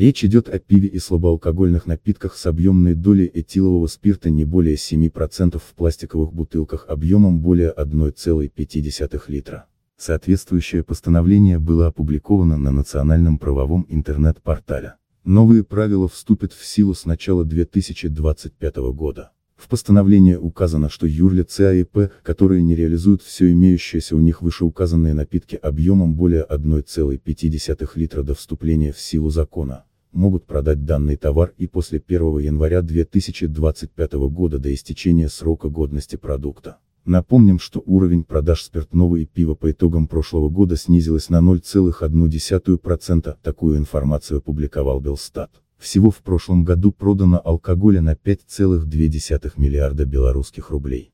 Речь идет о пиве и слабоалкогольных напитках с объемной долей этилового спирта не более 7% в пластиковых бутылках объемом более 1,5 литра. Соответствующее постановление было опубликовано на национальном правовом интернет-портале. Новые правила вступят в силу с начала 2025 года. В постановлении указано, что юрлицы АИП, которые не реализуют все имеющиеся у них вышеуказанные напитки объемом более 1,5 литра до вступления в силу закона, могут продать данный товар и после 1 января 2025 года до истечения срока годности продукта. Напомним, что уровень продаж спиртного и пива по итогам прошлого года снизилась на 0,1%, такую информацию опубликовал Белстат. Всего в прошлом году продано алкоголя на 5,2 миллиарда белорусских рублей.